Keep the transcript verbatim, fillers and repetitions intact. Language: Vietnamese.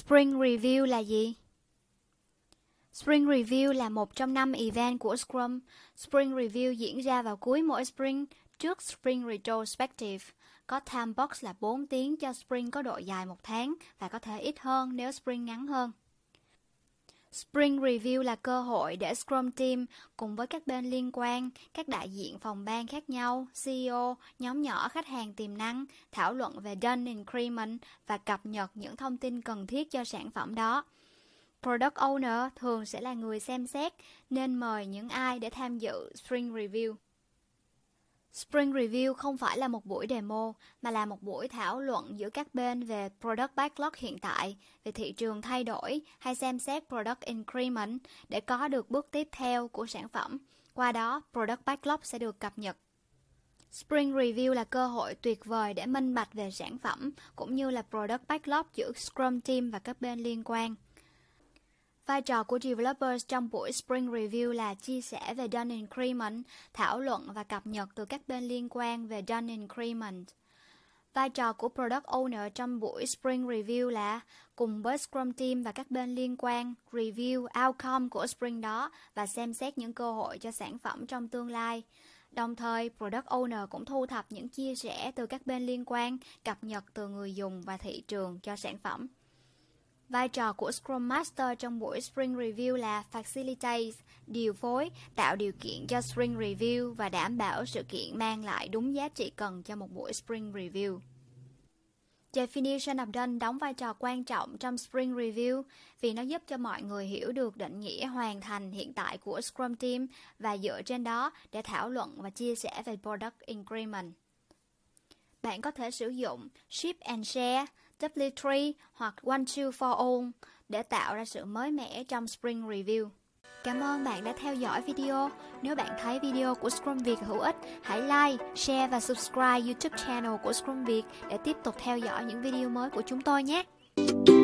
Spring Review là gì? Spring Review là một trong năm event của Scrum. Spring Review diễn ra vào cuối mỗi Spring, trước Spring Retrospective. Có time box là bốn tiếng cho Spring có độ dài một tháng và có thể ít hơn nếu Spring ngắn hơn. Spring Review là cơ hội để Scrum Team cùng với các bên liên quan, các đại diện phòng ban khác nhau, xê e ô, nhóm nhỏ khách hàng tiềm năng, thảo luận về Done Increment và cập nhật những thông tin cần thiết cho sản phẩm đó. Product Owner thường sẽ là người xem xét, nên mời những ai để tham dự Spring Review. Spring Review không phải là một buổi demo, mà là một buổi thảo luận giữa các bên về Product Backlog hiện tại, về thị trường thay đổi hay xem xét Product Increment để có được bước tiếp theo của sản phẩm. Qua đó, Product Backlog sẽ được cập nhật. Spring Review là cơ hội tuyệt vời để minh bạch về sản phẩm, cũng như là Product Backlog giữa Scrum Team và các bên liên quan. Vai trò của developers trong buổi Spring Review là chia sẻ về Done Increment, thảo luận và cập nhật từ các bên liên quan về Done Increment. Vai trò của Product Owner trong buổi Spring Review là cùng với Scrum Team và các bên liên quan, review outcome của Spring đó và xem xét những cơ hội cho sản phẩm trong tương lai. Đồng thời, Product Owner cũng thu thập những chia sẻ từ các bên liên quan, cập nhật từ người dùng và thị trường cho sản phẩm. Vai trò của Scrum Master trong buổi Spring Review là Facilitate, điều phối, tạo điều kiện cho Spring Review và đảm bảo sự kiện mang lại đúng giá trị cần cho một buổi Spring Review. Definition of Done đóng vai trò quan trọng trong Spring Review vì nó giúp cho mọi người hiểu được định nghĩa hoàn thành hiện tại của Scrum Team và dựa trên đó để thảo luận và chia sẻ về Product Increment. Bạn có thể sử dụng Ship and Share, W ba hoặc One Two for All để tạo ra sự mới mẻ trong Spring Review. Cảm ơn bạn đã theo dõi video. Nếu bạn thấy video của Scrum Việt hữu ích, hãy like, share và subscribe YouTube channel của Scrum Việt để tiếp tục theo dõi những video mới của chúng tôi nhé.